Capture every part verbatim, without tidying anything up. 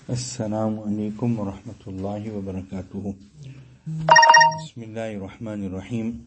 Assalamu alaikum wa rahmatullahi wa barakatuhu. Bismillahir Rahmanir Rahim.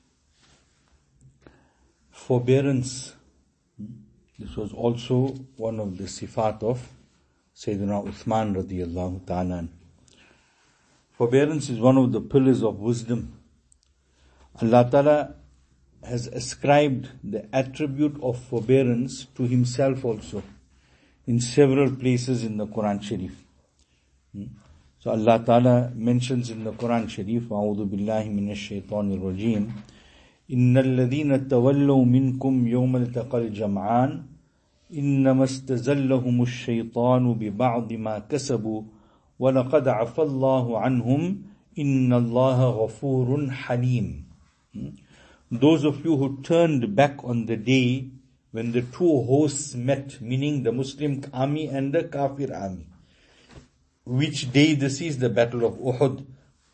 Forbearance. This was also one of the sifat of Sayyidina Uthman radiyallahu ta'ala. Forbearance is one of the pillars of wisdom. Allah Ta'ala has ascribed the attribute of forbearance to Himself also in several places in the Quran Sharif. So Allah Ta'ala mentions in the Quran Sharif, A'udhu billahi minash shaitanir rajim, Innal ladhina tawallaw minkum yawmal taqal jam'an, innama istazallahumush shaitanu bi ba'di ma kasabu, wa laqad afallahu anhum, inna Allaha ghafurun halim. Those of you who turned back on the day when the two hosts met, meaning the Muslim army and the Kafir army. Which day this is? The Battle of Uhud.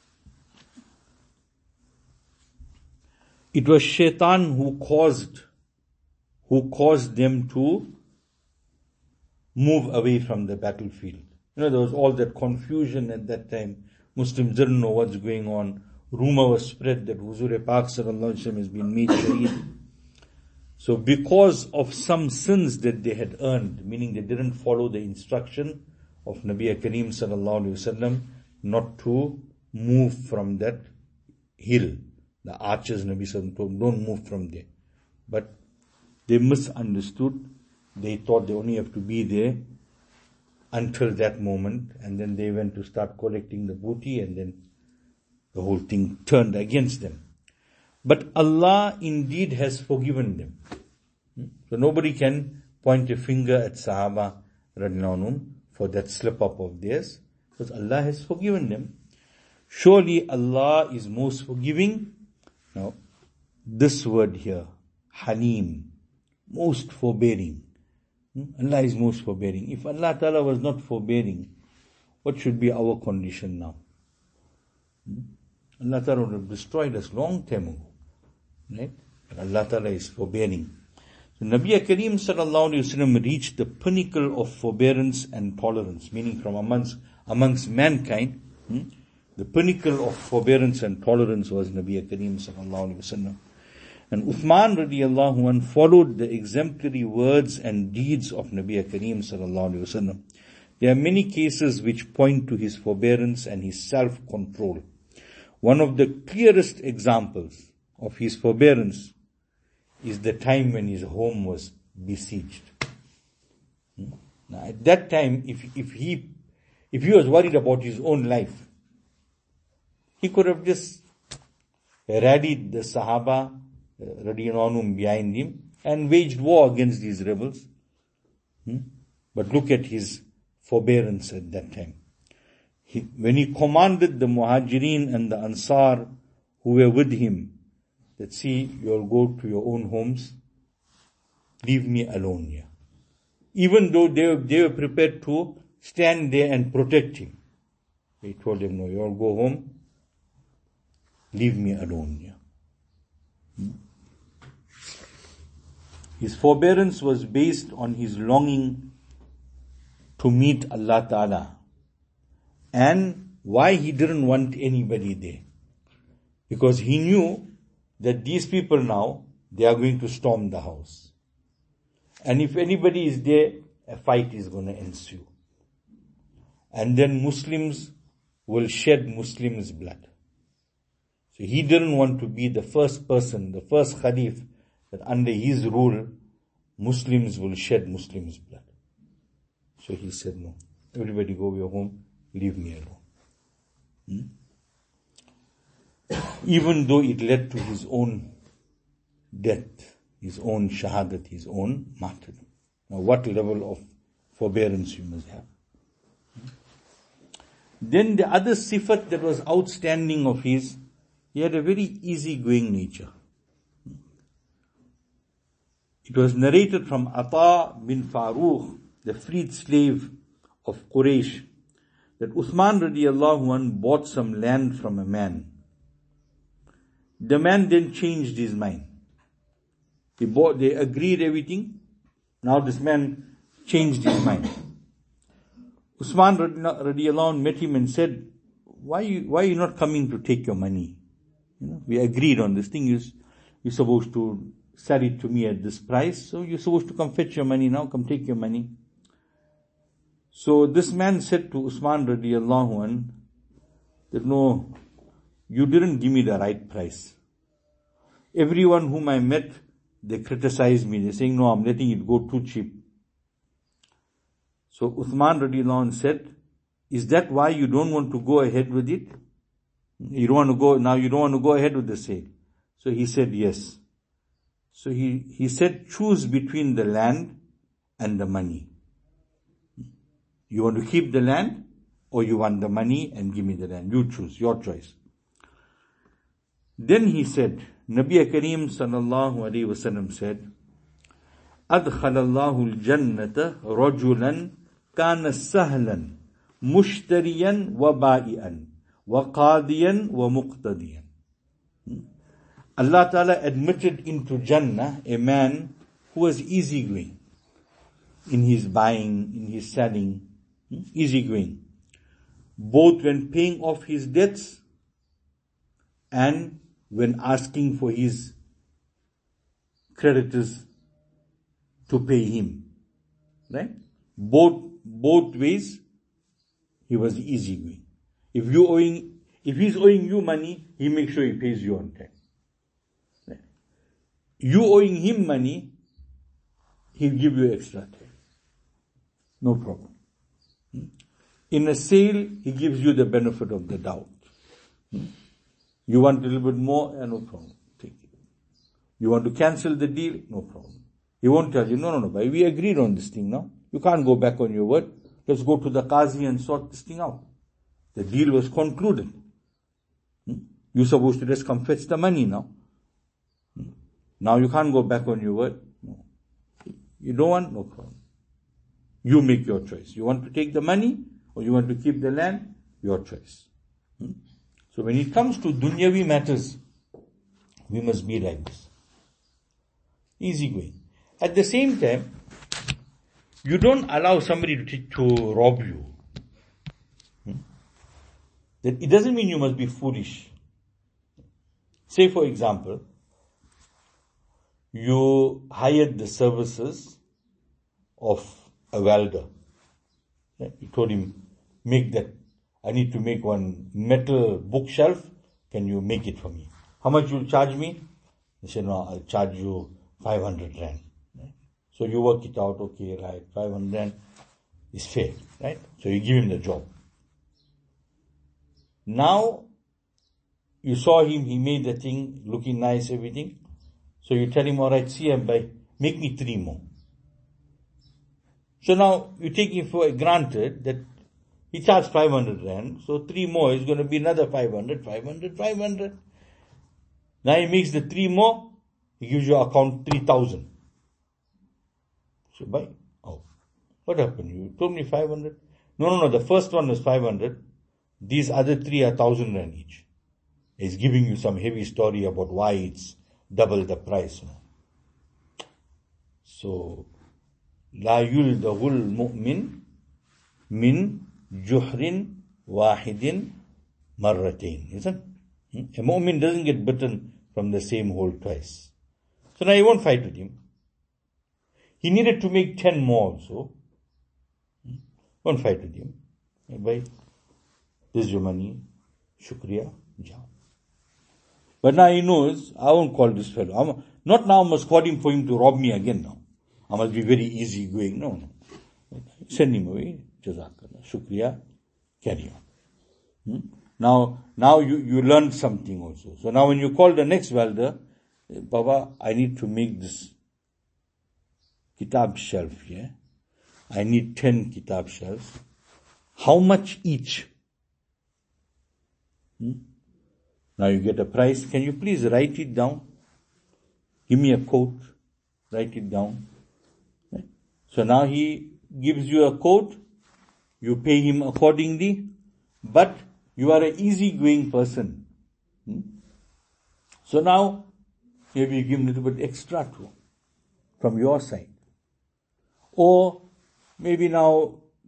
It was Shaitan who caused, who caused them to move away from the battlefield. You know, there was all that confusion at that time. Muslims didn't know what's going on. Rumor was spread that Huzur Pak Sallallahu Alaihi Wasallam has been made shaheed. So because of some sins that they had earned, meaning they didn't follow the instruction of Nabi Kareem Sallallahu Alaihi Wasallam not to move from that hill. The archers, Nabi Sallallahu Alaihi Wasallam told them, don't move from there. But they misunderstood. They thought they only have to be there until that moment, and then they went to start collecting the booty, and then the whole thing turned against them. But Allah indeed has forgiven them. So nobody can point a finger at Sahaba radhiyallahu anhum for that slip up of theirs, because Allah has forgiven them. Surely Allah is most forgiving. Now, this word here, Halim, most forbearing. Allah is most forbearing. If Allah Ta'ala was not forbearing, what should be our condition now? Allah Ta'ala would have destroyed us long time ago. Right? But Allah Ta'ala is forbearing. So Nabi Kareem Sallallahu Alaihi Wasallam reached the pinnacle of forbearance and tolerance, meaning from amongst, amongst mankind, hmm, the pinnacle of forbearance and tolerance was Nabi Kareem Sallallahu Alaihi Wasallam. And Uthman radiyallahu anhu followed the exemplary words and deeds of Nabi Kareem Sallallahu Alaihi Wasallam. There are many cases which point to his forbearance and his self-control. One of the clearest examples of his forbearance is the time when his home was besieged. Now, at that time, if if he if he was worried about his own life, he could have just rallied the Sahaba uh, radiyallahu anhum behind him and waged war against these rebels. Hmm? But look at his forbearance at that time. He, when he commanded the Muhajirin and the Ansar who were with him, that see, you'll go to your own homes, leave me alone here. Even though they, they were prepared to stand there and protect him, he told them, no, you'll go home, leave me alone here. His forbearance was based on his longing to meet Allah Ta'ala, and why he didn't want anybody there. Because he knew that these people now, they are going to storm the house. And if anybody is there, a fight is going to ensue. And then Muslims will shed Muslims' blood. So he didn't want to be the first person, the first Khalif, that under his rule, Muslims will shed Muslims' blood. So he said, no, everybody go your home, leave me alone. Hmm? Even though it led to his own death, his own shahadat, his own martyrdom. Now what level of forbearance you must have. Then the other sifat that was outstanding of his, he had a very easygoing nature. It was narrated from Ata bin Farooq, the freed slave of Quraysh, that Uthman radiyallahu anhu bought some land from a man. The man then changed his mind. He bought, they agreed everything. Now this man changed his mind. Usman radiallahu anh met him and said, why you, why are you not coming to take your money? You know, we agreed on this thing. You, you're supposed to sell it to me at this price. So you're supposed to come fetch your money now. Come take your money. So this man said to Usman radiallahu anh that no, you didn't give me the right price. Everyone whom I met, they criticized me. They're saying, no, I'm letting it go too cheap. So Uthman radiallahu anh said, is that why you don't want to go ahead with it? You don't want to go, now you don't want to go ahead with the sale. So he said, yes. So he, he said, choose between the land and the money. You want to keep the land or you want the money and give me the land? You choose, your choice. Then he said, Nabi Kareem sallallahu alayhi wa sallam said, أدخل الله الجنة رجلا كان سهلا مشتريا وبائعا وقاضيا ومقتديا. Allah Ta'ala admitted into Jannah a man who was easygoing in his buying, in his selling, easygoing, both when paying off his debts and when asking for his creditors to pay him. Right? Both both ways he was easygoing. If you owing if he's owing you money, he makes sure he pays you on time. Right? You owing him money, he'll give you extra time. No problem. In a sale, he gives you the benefit of the doubt. You want a little bit more? Eh, no problem. Take it. You want to cancel the deal? No problem. He won't tell you, no, no, no, but we agreed on this thing now. You can't go back on your word. Let's go to the Qazi and sort this thing out. The deal was concluded. Hmm? You're supposed to just come fetch the money now. Hmm? Now you can't go back on your word. No. You don't want? No problem. You make your choice. You want to take the money or you want to keep the land? Your choice. Hmm? So when it comes to dunyavi matters, we must be like this. Easy going. At the same time, you don't allow somebody to, to rob you. Hmm? That it doesn't mean you must be foolish. Say for example, you hired the services of a welder. You told him, make that. I need to make one metal bookshelf. Can you make it for me? How much you'll charge me? He said, no, I'll charge you five hundred rand. Right? So you work it out, okay, right, five hundred rand is fair, right? So you give him the job. Now, you saw him, he made the thing looking nice, everything. So you tell him, all right, see, by make me three more. So now you take it for granted that he charged five hundred rand, so three more is going to be another five hundred, five hundred, five hundred. Now he makes the three more, he gives you account three thousand. So buy. Oh, what happened? You told me five hundred. No, no, no, the first one was five hundred. These other three are one thousand rand each. He's giving you some heavy story about why it's double the price. So, La yuldahul mu'min min juhrin wahidin marratain. Isn't it? A mu'min doesn't get bitten from the same hole twice. So now you won't fight with him. He needed to make ten more also. Won't fight with him. Hey, bhai, this is your money. Shukriya. Jao. But now he knows, I won't call this fellow. I'm, not now I must call him for him to rob me again now. I must be very easy going. No, no. Send him away. Jazakallah. Shukriya. Carry on. Hmm? Now, now you, you learned something also. So now when you call the next welder, Baba, I need to make this kitab shelf here. I need ten kitab shelves. How much each? Hmm? Now you get a price. Can you please write it down? Give me a quote. Write it down. Right? So now he gives you a quote. You pay him accordingly. But you are an easygoing person. Hmm? So now, maybe you give him a little bit extra too, from your side. Or maybe now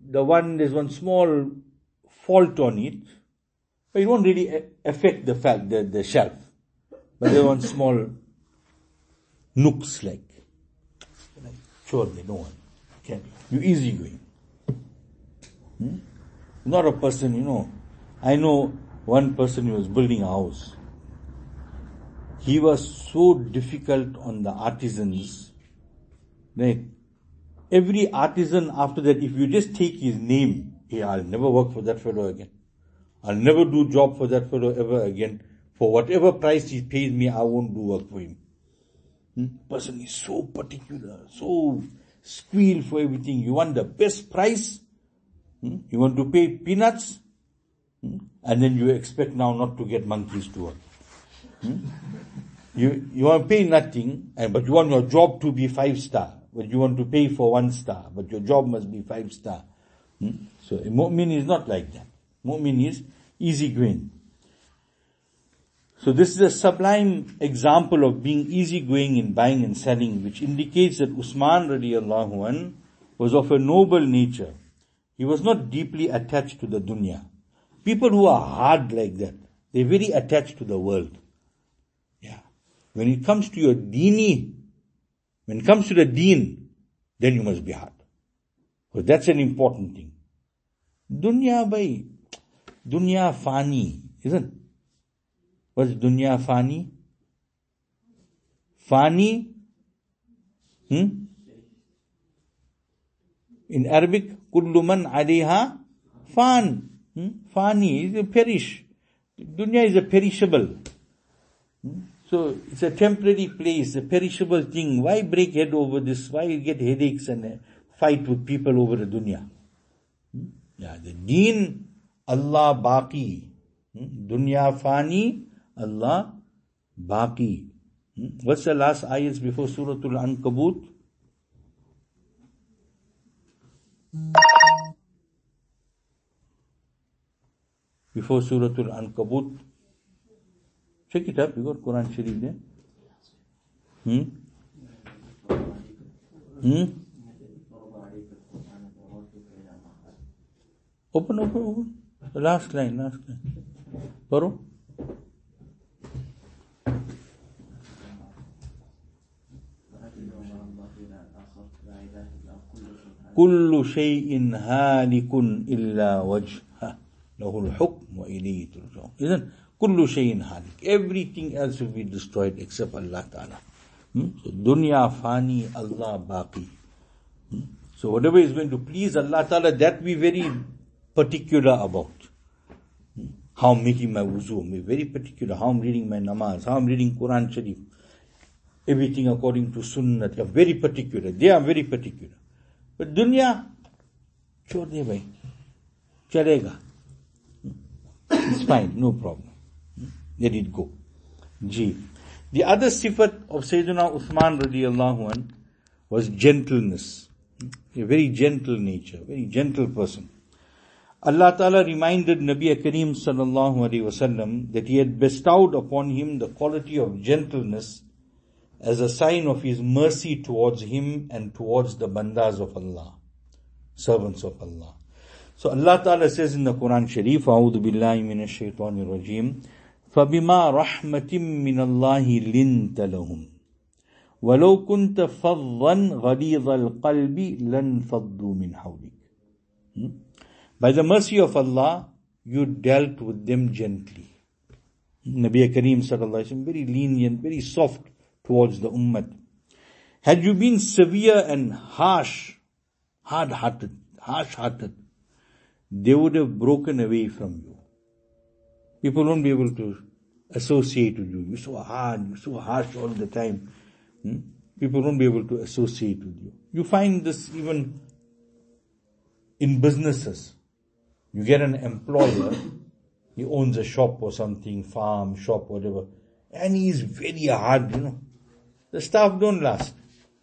the one, there's one small fault on it, but it won't really a- affect the fact that the shelf. But there's one small nooks like, like sure they know one. Okay. You're easygoing. Hmm? Not a person, you know. I know one person who was building a house. He was so difficult on the artisans. Right? Every artisan after that, if you just take his name, hey, I'll never work for that fellow again. I'll never do job for that fellow ever again. For whatever price he pays me, I won't do work for him. Hmm? Person is so particular, so squeal for everything. You want the best price? Hmm? You want to pay peanuts? Hmm? And then you expect now not to get monkeys to work. Hmm? You you want to pay nothing, and but you want your job to be five star. But you want to pay for one star, but your job must be five star. Hmm? So a mu'min is not like that. Mu'min is easygoing. So this is a sublime example of being easygoing in buying and selling, which indicates that Usman radiallahu anh was of a noble nature. He was not deeply attached to the dunya. People who are hard like that, they're very attached to the world. Yeah. When it comes to your deeni, when it comes to the deen, then you must be hard. Because that's an important thing. Dunya bhai, dunya fani, isn't it? What's dunya fani? Fani, hmm? In Arabic, kullu man alayha fan. Hmm? Fani is a perish. Dunya is a perishable. Hmm? So it's a temporary place, a perishable thing. Why break head over this? Why get headaches and uh, fight with people over the dunya? Hmm? Yeah, the deen, Allah baqi. Hmm? Dunya fani, Allah baqi. Hmm? What's the last ayahs before Surah Al-Ankabut? Before Surah Al-Ankabut. Check it up, you got Quran Sharif there. Hmm? Hmm? Open, open, open. The last line, last line. Paro? Kullu shay'in halikun illa wajha lahul hukm wa ilayhi turja'un. Isn't kullu shay'in halik? Everything else will be destroyed except Allah Ta'ala. Hmm? So dunya fani, Allah baqi. Hmm? So whatever is going to please Allah Ta'ala, that we very particular about. Hmm? How I'm making my wuzu, I'm very particular. How I'm reading my namaz, how I'm reading Quran Sharif. Everything according to Sunnah. They are very particular. They are very particular. But dunya, chhod de bhai, chalega. It's fine, no problem. Let it go. G. The other sifat of Sayyidina Uthman radiallahu anh was gentleness. A very gentle nature, very gentle person. Allah Ta'ala reminded Nabi Kareem sallallahu alayhi wasallam that He had bestowed upon him the quality of gentleness as a sign of His mercy towards him and towards the bandas of Allah, servants of Allah. So Allah Ta'ala says in the Quran Sharif, A'udhu billahi minash shaitanir rajim, فَبِمَا رَحْمَةٍ مِّنَ اللَّهِ لِنْتَ لَهُمْ وَلَوْ كُنْتَ فَضًّا غَلِيظَ الْقَلْبِ لَنْفَضُّوا مِنْ حَوْلِكَ. By the mercy of Allah, you dealt with them gently. Nabi Kareem sallallahu alaihi wasallam, very lenient, very soft towards the ummah. Had you been severe and harsh, hard-hearted, harsh-hearted, they would have broken away from you. People won't be able to associate with you. You're so hard, you're so harsh all the time. Hmm? People won't be able to associate with you. You find this even in businesses. You get an employer, he owns a shop or something, farm, shop, whatever, and he is very hard, you know. The staff don't last.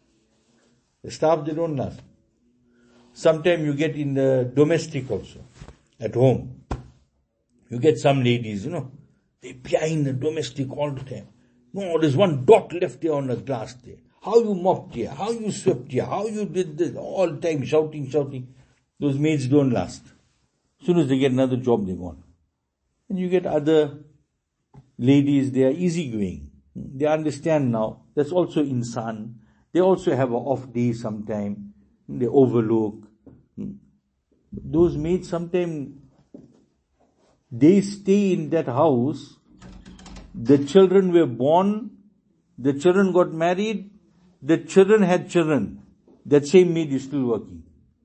The staff, they don't last. Sometimes you get in the domestic also, at home. You get some ladies, you know, they behind the domestic all the time. No, there's one dot left there on the glass there. How you mopped here, how you swept here, how you did this, all the time shouting, shouting. those maids don't last. As soon as they get another job, they're gone. And you get other ladies, they are easygoing. They understand now. That's also insan. They also have an off day sometime. They overlook. Those maids sometimes, they stay in that house. The children were born. The children got married. The children had children. That same maid is still working.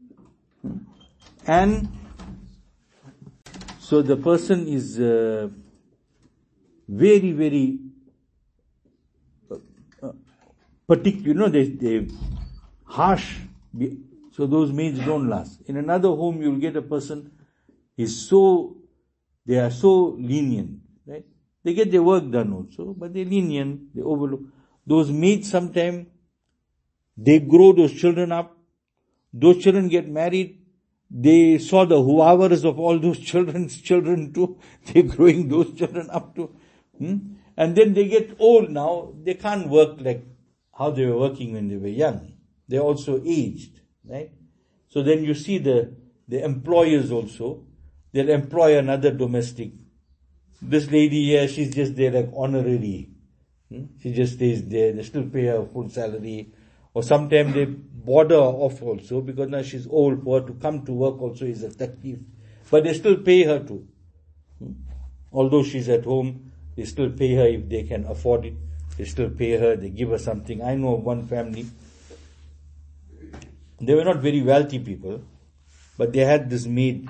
And so the person is uh, very, very uh, uh, particular, you know, they, they harsh. So those maids don't last. In another home, you'll get a person, is so, they are so lenient, right? They get their work done also, but they're lenient, they overlook. Those maids sometimes, they grow those children up. Those children get married. They saw the whoever's of all those children's children too. They're growing those children up too. Hmm? And then they get old now. They can't work like how they were working when they were young. They're also aged, right? So then you see the, the employers also. They'll employ another domestic. This lady here, she's just there like honorary. Hmm? She just stays there. They still pay her full salary. Or sometimes they border off also because now she's old. For her to come to work also is a taklif. But they still pay her too. Hmm? Although she's at home, they still pay her if they can afford it. They still pay her, they give her something. I know of one family. They were not very wealthy people, but they had this maid.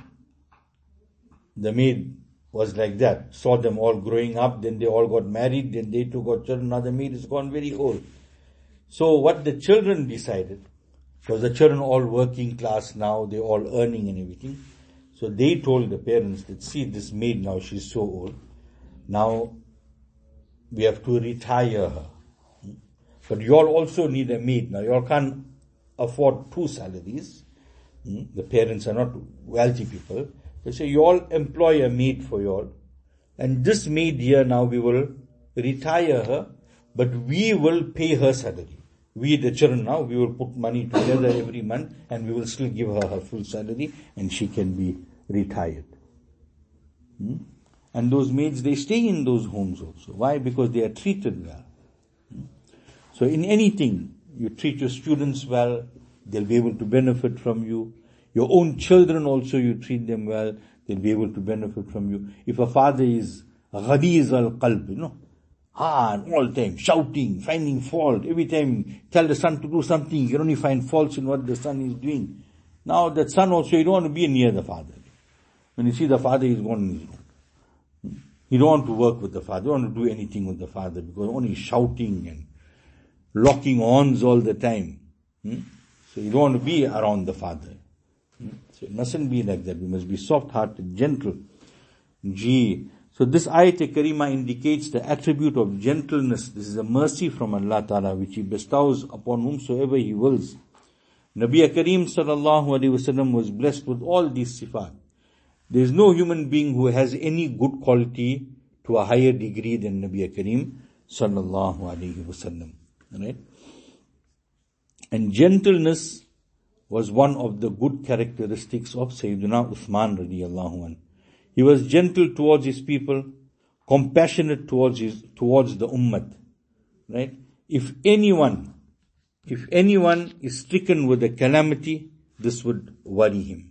The maid was like that. Saw them all growing up, then they all got married, then they too got children. Now the maid is gone very old. So what the children decided, because the children all working class now, they all earning and everything. So they told the parents that, see this maid now, she's so old. Now we have to retire her. But you all also need a maid. Now you all can't afford two salaries. The parents are not wealthy people. They say you all employ a maid for you all. And this maid here now we will retire her, but we will pay her salary. We, the children now, we will put money together every month and we will still give her her full salary and she can be retired. Hmm? And those maids, they stay in those homes also. Why? Because they are treated well. Hmm? So in anything, you treat your students well, they'll be able to benefit from you. Your own children also, you treat them well, they'll be able to benefit from you. If a father is ghaliz al-qalb, you know, Ah, all the time, shouting, finding fault. Every time tell the son to do something, you only find faults in what the son is doing. Now that son also, you don't want to be near the father. When you see the father, he's gone in his room. You don't want to work with the father, you don't want to do anything with the father, because only shouting and locking horns all the time. Hmm? So you don't want to be around the father. Hmm? So it mustn't be like that. We must be soft-hearted, gentle. Gee. So this ayat karima indicates the attribute of gentleness. This is a mercy from Allah Ta'ala which He bestows upon whomsoever He wills. Nabi Kareem sallallahu alaihi wasallam was blessed with all these sifat. There is no human being who has any good quality to a higher degree than Nabi Kareem sallallahu alaihi wasallam. Right? And gentleness was one of the good characteristics of Sayyidina Uthman radiyallahu anhu. He was gentle towards his people, compassionate towards his, towards the ummah. Right? If anyone, if anyone is stricken with a calamity, this would worry him.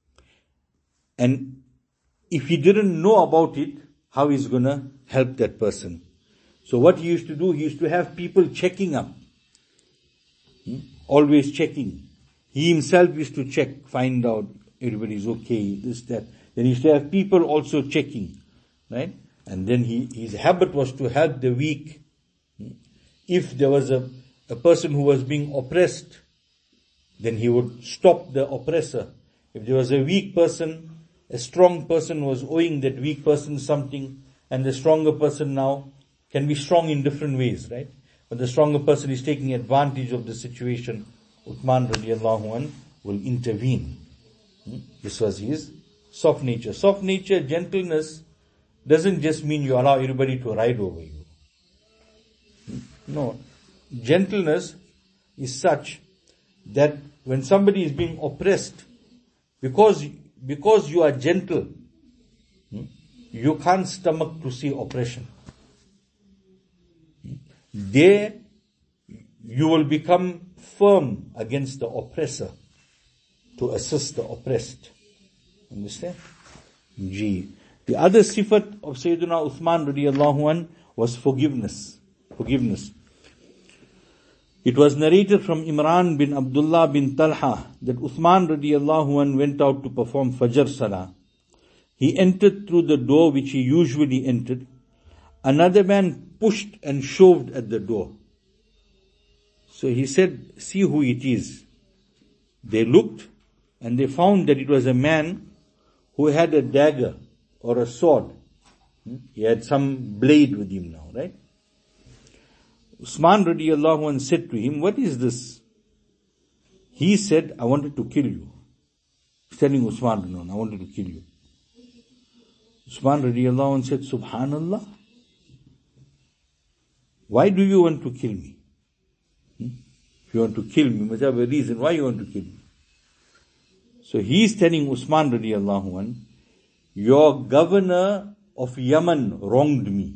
And if he didn't know about it, how he's gonna help that person? So what he used to do, he used to have people checking up. Hmm? Always checking. He himself used to check, find out everybody's okay, this, that. Then he used to have people also checking, right? And then he, his habit was to help the weak. If there was a, a person who was being oppressed, then he would stop the oppressor. If there was a weak person, a strong person was owing that weak person something, and the stronger person now can be strong in different ways, right? But the stronger person is taking advantage of the situation. Uthman radiallahu anh will intervene. This was his soft nature. Soft nature, gentleness, doesn't just mean you allow everybody to ride over you. No. Gentleness is such that when somebody is being oppressed, because, because you are gentle, you can't stomach to see oppression. There, you will become firm against the oppressor to assist the oppressed. Understand? Gee. The other sifat of Sayyidina Uthman radiallahu anh was forgiveness. Forgiveness. It was narrated from Imran bin Abdullah bin Talha that Uthman radiallahu anh went out to perform Fajr Salah. He entered through the door which he usually entered. Another man pushed and shoved at the door. So he said, see who it is. They looked and they found that it was a man who had a dagger or a sword. He had some blade with him now, right? Usman radiallahu anh said to him, what is this? He said, I wanted to kill you. He's telling Usman, no, I wanted to kill you. Usman radiallahu anh said, Subhanallah, why do you want to kill me? Hmm? If you want to kill me, you must have a reason why you want to kill me. So he is telling Usman radiallahu anh, your governor of Yemen wronged me.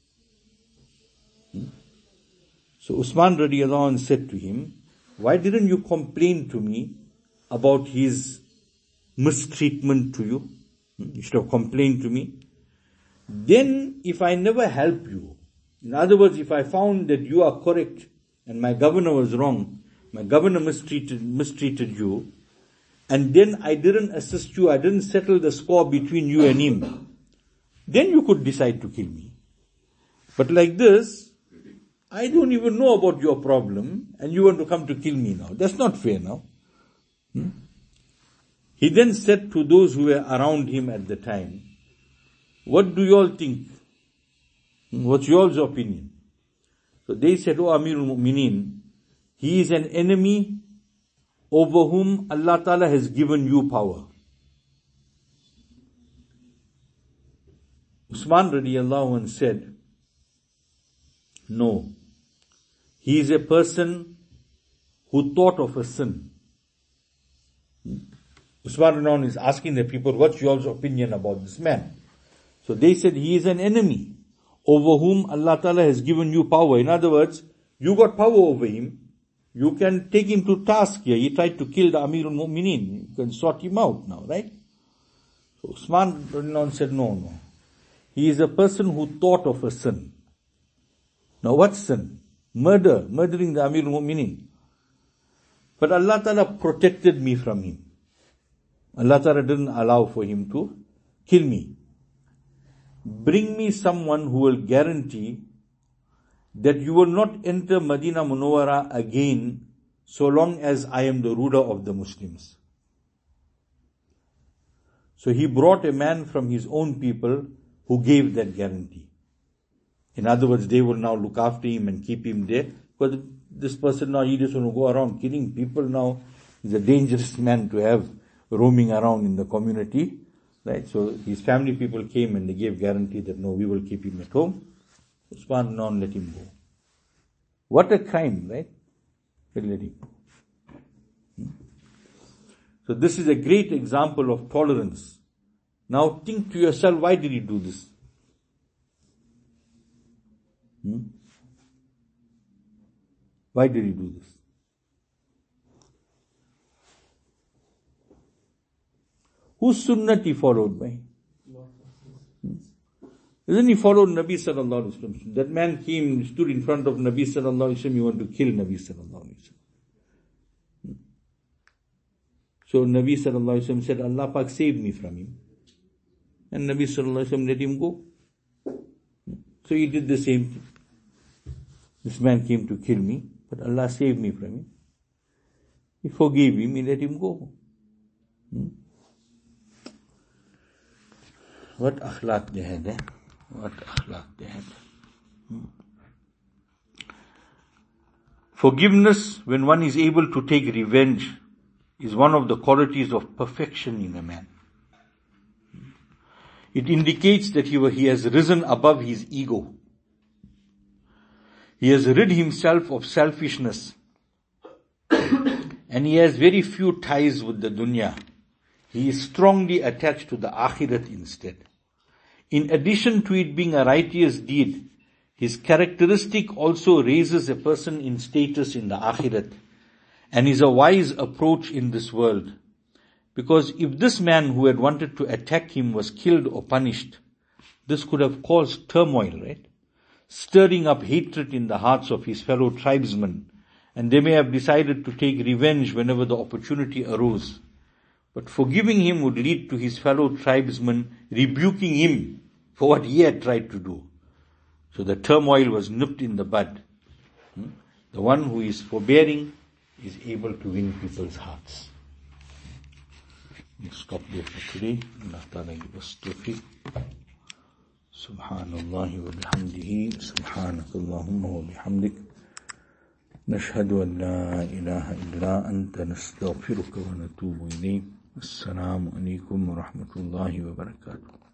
Hmm? So Usman radiallahu anh said to him, why didn't you complain to me about his mistreatment to you? Hmm? You should have complained to me. Then if I never help you, in other words, if I found that you are correct and my governor was wrong, my governor mistreated, mistreated you, and then I didn't assist you, I didn't settle the score between you and him, then you could decide to kill me. But like this, I don't even know about your problem and you want to come to kill me now. That's not fair now. Hmm? He then said to those who were around him at the time, what do you all think? What's y'all's opinion? So they said, oh Amirul Mu'mineen, he is an enemy over whom Allah Ta'ala has given you power. Usman radiallahu anh said, no, he is a person who thought of a sin. Usman radiallahu anh is asking the people, what's y'all's opinion about this man? So they said, he is an enemy over whom Allah Ta'ala has given you power. In other words, you got power over him. You can take him to task here. He tried to kill the Amirul Mu'mineen. You can sort him out now, right? So Usman said, no, no. He is a person who thought of a sin. Now what sin? Murder, murdering the Amirul Mu'mineen. But Allah Ta'ala protected me from him. Allah Ta'ala didn't allow for him to kill me. Bring me someone who will guarantee that you will not enter Medina Munawwara again so long as I am the ruler of the Muslims. So he brought a man from his own people who gave that guarantee. In other words, they will now look after him and keep him there. Because this person now, he just want to go around killing people now. He's a dangerous man to have roaming around in the community. Right? So his family people came and they gave guarantee that no, we will keep him at home. Usman non let him go. What a crime, right? They let him go. Hmm? So this is a great example of tolerance. Now think to yourself, why did he do this? Hmm? Why did he do this? Whose sunnat he followed by? Hmm? Isn't he followed Nabi sallallahu alaihi wasallam? That man came, stood in front of Nabi sallallahu alaihi wasallam, he wanted to kill Nabi sallallahu alaihi wasallam. Hmm? So Nabi sallallahu alaihi wasallam said, Allah Pak saved me from him. And Nabi sallallahu alaihi wasallam let him go. Hmm? So he did the same thing. This man came to kill me, but Allah saved me from him. He forgave him, he let him go. Hmm? What akhlaq they had, eh? What akhlaq they had. Hmm. Forgiveness, when one is able to take revenge, is one of the qualities of perfection in a man. It indicates that he, he has risen above his ego. He has rid himself of selfishness. And he has very few ties with the dunya. he is strongly attached to the akhirat instead. In addition to it being a righteous deed, his characteristic also raises a person in status in the akhirat and is a wise approach in this world. Because if this man who had wanted to attack him was killed or punished, this could have caused turmoil, right? Stirring up hatred in the hearts of his fellow tribesmen, and they may have decided to take revenge whenever the opportunity arose. But forgiving him would lead to his fellow tribesmen rebuking him for what he had tried to do. So the turmoil was nipped in the bud. The one who is forbearing is able to win people's hearts. We'll stop there for today. Allah Ta'ala give us tawfiq. Subhanallah wa bihamdihi. Subhanakallahumma wa bihamdik. نشهد أن لا إله إلا أنت نستغفرك ونتوب إليك. السلام عليكم ورحمة الله وبركاته.